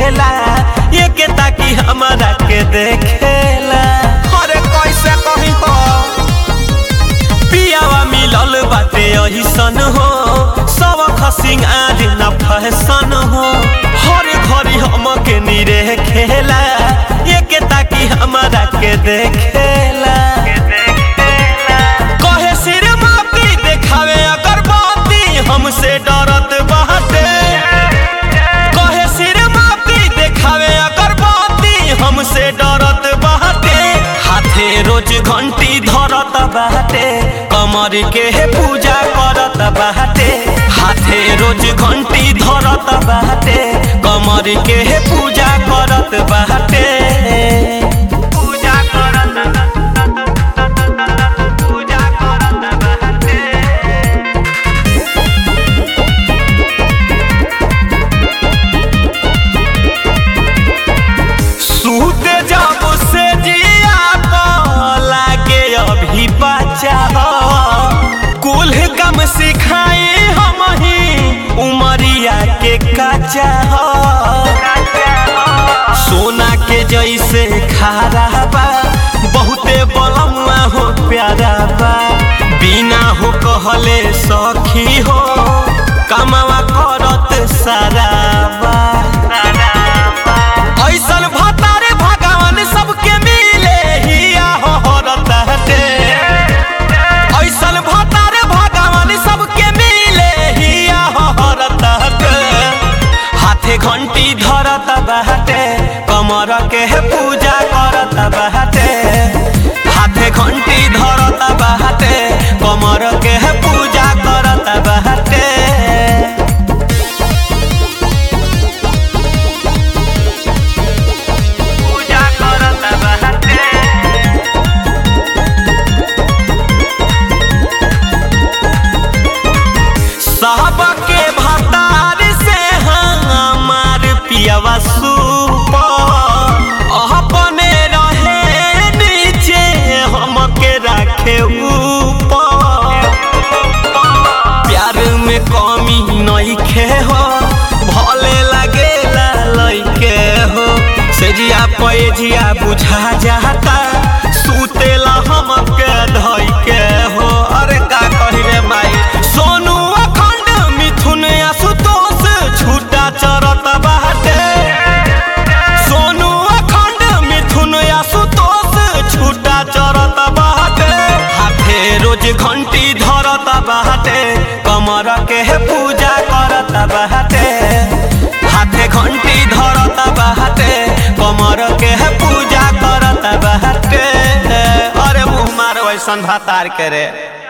रहेला ये के ताकि हमारा के देखेला। अरे कैसे कही हो पियावा मिलल बाटे अहिसन हो सब खसिंगार न फैशन हो हर घड़ी हमके निरे खेला ये के ताकि हमारा के देखेला। कहे सिर मापी देखावे अगरबत्ती हमसे डरत बाटे। कहे सिर मापी देखावे अगरबत्ती हमसे डरत बाटे। हाथे रोज घंटी धरत बाटे कमर के पूजा करत बाटे। हाथे रोज घंटी धरत बाटे कमर के पूजा करत बाटे। पूजा करत बाटे। सूते जब से जिया लागे अभी बच्चा कुल कम सिखाए हम ही उमरिया के कच्चा सोना के जैसे खारा बा बहुते बलमुआ हो प्यारा बा बिना हो कहले सखी हो कमावा करत सारा बा। ऐसन भतारे भगवान सबके मिले हिया हरत हटे। ऐसन भतारे भगवान सबके मिले हिया हरत हटे। हाथे घंटी धरत बाटे कमर के पूजा करत बाटे। हाथे घंटी धरत बाटे कमर के पूजा करत बाटे। पूजा करत बाटे। सबके भतार से हमार पियावा सुपर अपने रहे नीचे हमके रखे ऊपर। प्यार में कमी नइखे हो भले लगेला लइके हो सेजिया पैजिया बुझा जाता सुतेला हमके धइके हो। अरे का कही रे माई सोनू अखंड मिथुन आशुतोष छूटा चरत बाटे। सोनू अखंड मिथुन आशुतोष छूटा चरत बाटे। हाथे रोज घंटी धरत बाटे कमर के पूजा करत बाटे। हाथे घंटी धरत बाटे कमर के पूजा करत बाटे। अरे मुँह मारो ऐसन भतार के रे।